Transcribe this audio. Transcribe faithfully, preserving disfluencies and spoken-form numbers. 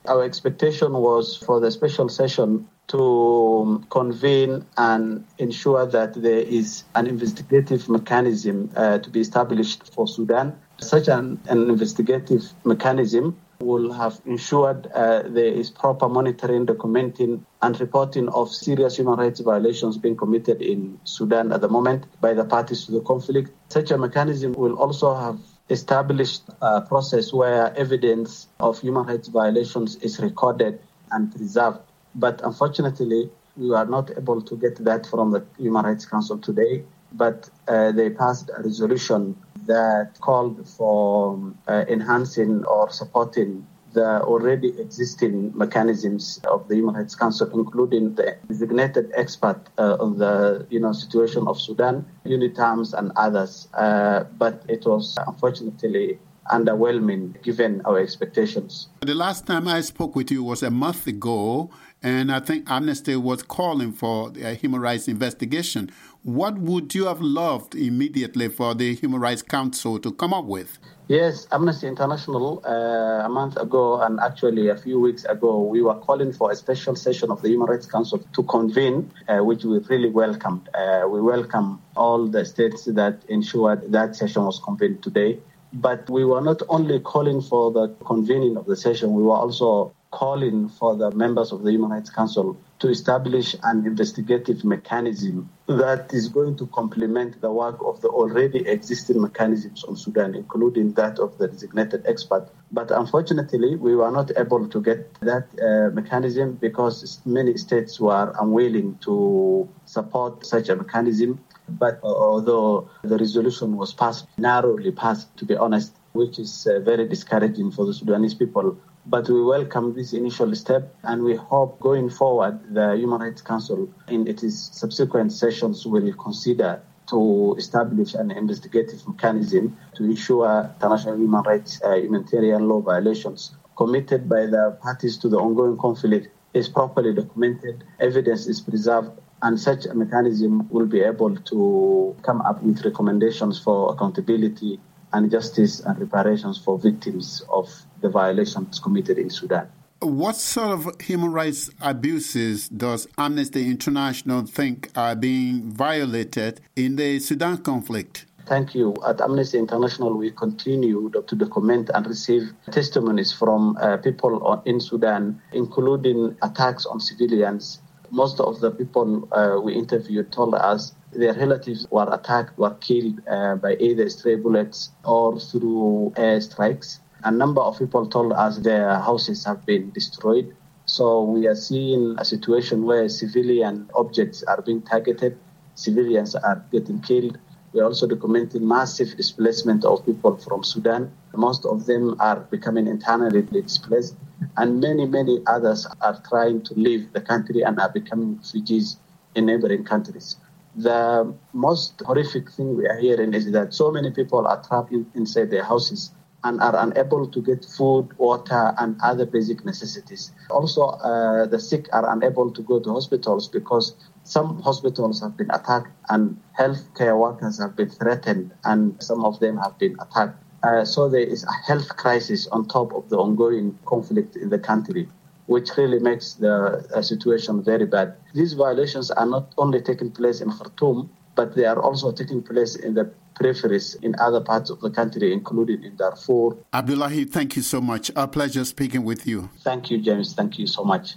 Our expectation was for the special session to convene and ensure that there is an investigative mechanism uh, to be established for Sudan. Such an, an investigative mechanism will have ensured uh, there is proper monitoring, documenting, and reporting of serious human rights violations being committed in Sudan at the moment by the parties to the conflict. Such a mechanism will also have established a process where evidence of human rights violations is recorded and preserved. But unfortunately, we are not able to get that from the Human Rights Council today. But uh, they passed a resolution that called for uh, enhancing or supporting the already existing mechanisms of the Human Rights Council, including the designated expert uh, on the you know situation of Sudan, UNITAMS, and others. Uh, but it was unfortunately underwhelming given our expectations. The last time I spoke with you was a month ago, and I think Amnesty was calling for a human rights investigation. What would you have loved immediately for the Human Rights Council to come up with? Yes, Amnesty International, uh, a month ago and actually a few weeks ago, we were calling for a special session of the Human Rights Council to convene, uh, which we really welcomed. Uh, we welcome all the states that ensured that session was convened today. But we were not only calling for the convening of the session, we were also calling for the members of the Human Rights Council to establish an investigative mechanism that is going to complement the work of the already existing mechanisms on Sudan, including that of the designated expert. But unfortunately, we were not able to get that uh, mechanism because many states were unwilling to support such a mechanism. But uh, although the resolution was passed, narrowly passed, to be honest, which is uh, very discouraging for the Sudanese people. But we welcome this initial step, and we hope going forward, the Human Rights Council in its subsequent sessions will consider to establish an investigative mechanism to ensure international human rights, uh, humanitarian law violations committed by the parties to the ongoing conflict is properly documented, evidence is preserved, and such a mechanism will be able to come up with recommendations for accountability and justice and reparations for victims of the violations committed in Sudan. What sort of human rights abuses does Amnesty International think are being violated in the Sudan conflict? Thank you. At Amnesty International, we continue to document and receive testimonies from uh, people in Sudan, including attacks on civilians. Most of the people uh, we interviewed told us their relatives were attacked, were killed uh, by either stray bullets or through air strikes. A number of people told us their houses have been destroyed. So we are seeing a situation where civilian objects are being targeted, civilians are getting killed. We're also documenting massive displacement of people from Sudan. Most of them are becoming internally displaced, and many, many others are trying to leave the country and are becoming refugees in neighboring countries. The most horrific thing we are hearing is that so many people are trapped in, inside their houses and are unable to get food, water, and other basic necessities. Also, uh, the sick are unable to go to hospitals because some hospitals have been attacked and healthcare workers have been threatened, and some of them have been attacked. Uh, so there is a health crisis on top of the ongoing conflict in the country, which really makes the uh, situation very bad. These violations are not only taking place in Khartoum, but they are also taking place in the peripheries in other parts of the country, including in Darfur. Abdullahi, thank you so much. A pleasure speaking with you. Thank you, James. Thank you so much.